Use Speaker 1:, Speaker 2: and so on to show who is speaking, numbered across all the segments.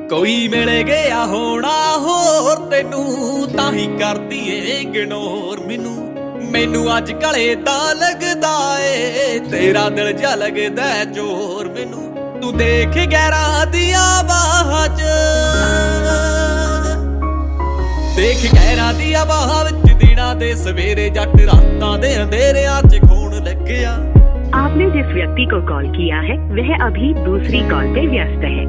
Speaker 1: ਕੋਈ ਮਿਲ ਗਿਆ ਹੋਣਾ ਹੋਰ ਤੈਨੂੰ ਤਾਂ ਹੀ ਕਰਦੀ ਏ ਇਗਨੋਰ ਮੈਨੂੰ ਅੱਜ ਕਲੇ ਤਾਂ ਲੱਗਦਾ ਏ ਤੇਰਾ ਦਿਲ ਜਾ ਲੱਗਦਾ ਜ਼ੋਰ ਮੈਨੂੰ ਤੂੰ ਦੇਖ ਗਹਿਰਾਂ ਦੀਆਂ ਬਾਹਾਂ 'ਚ ਦੇਖ ਗਹਿਰਾਂ ਦੀਆਂ ਬਾਹਾਂ ਵਿੱਚ ਦਿਨਾਂ ਦੇ ਸਵੇਰੇ ਜੱਟ ਰਾਤਾਂ ਦੇ ਅੰਧੇਰਿਆਂ 'ਚ ਖੂਨ ਲੱਗਿਆ।
Speaker 2: आपने जिस व्यक्ति को कॉल किया है वह अभी दूसरी कॉल पे व्यस्त है।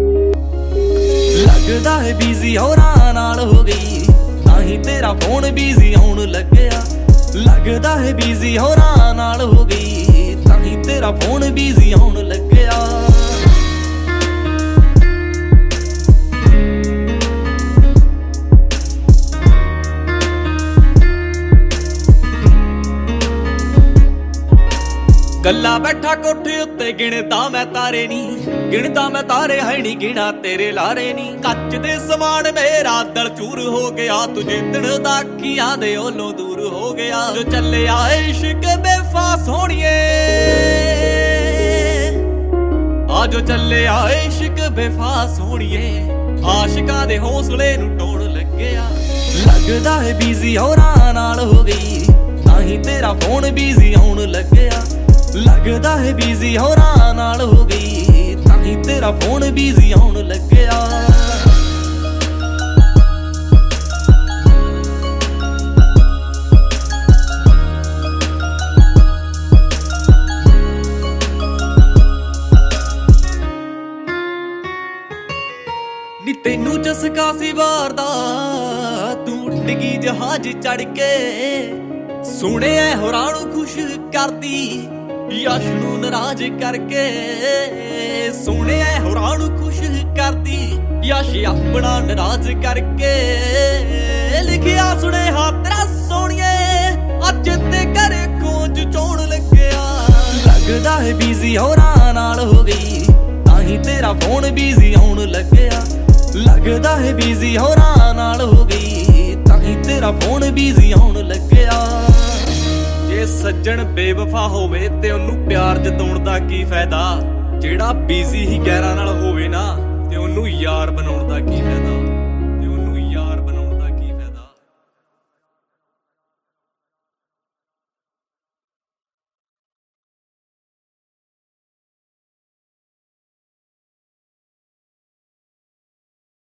Speaker 1: लगदा है बिजी होरां नाल हो गई ताही तेरा फोन बिजी आउण लग्या। लगदा है बिजी होरां नाल हो गई ताही तेरा फोन बिजी आउण लग्या। गल्ला बैठा कोठे उत्ते गिणदा मैं तारे नी गिणदा मैं तारे है नी गिणा तेरे लारे नी कच्च दे समान मेरा दल चूर हो गया तुझे दिन दा अखियां दे ओलों दूर हो गया। जो चले आए इश्क बेवफा सोहणिए आ जो चले आए इश्क बेवफा सोहणिए आशिकां दे हौसले नूं टोड़ लग्या। लगदा है बिजी होरां नाल हो गई ताही तेरा फोन बिजी आउण लग्या। लगदा है बिजी होरां नाल हो गई ताही तेरा फोन बिजी आउण लग्या। नी तैनू चसका सी बार दा तू उड़ गई जहाज चढ़ के सुने होरां नूं खुश करदी यश नूं नाराज करके सुने होरां नूं खुश करदी यश अपना नाराज करके। लिखिया सुने तेरा सोहणिए अज ते घरे खोज चोण लग्या। लगदा है बिजी होरां नाल हो गई ताही तेरा फोन बिजी आउण लग्या। लगदा है बिजी होरां नाल हो गई ताही तेरा फोन बिजी आउण लग्या। जे सज्जन बेवफा होवे ते ओनू प्यार जताउण दा की फायदा जेड़ा बिजी ही गैरां नाल होवे ना ते ओनू यार बनाउण दा की फायदा।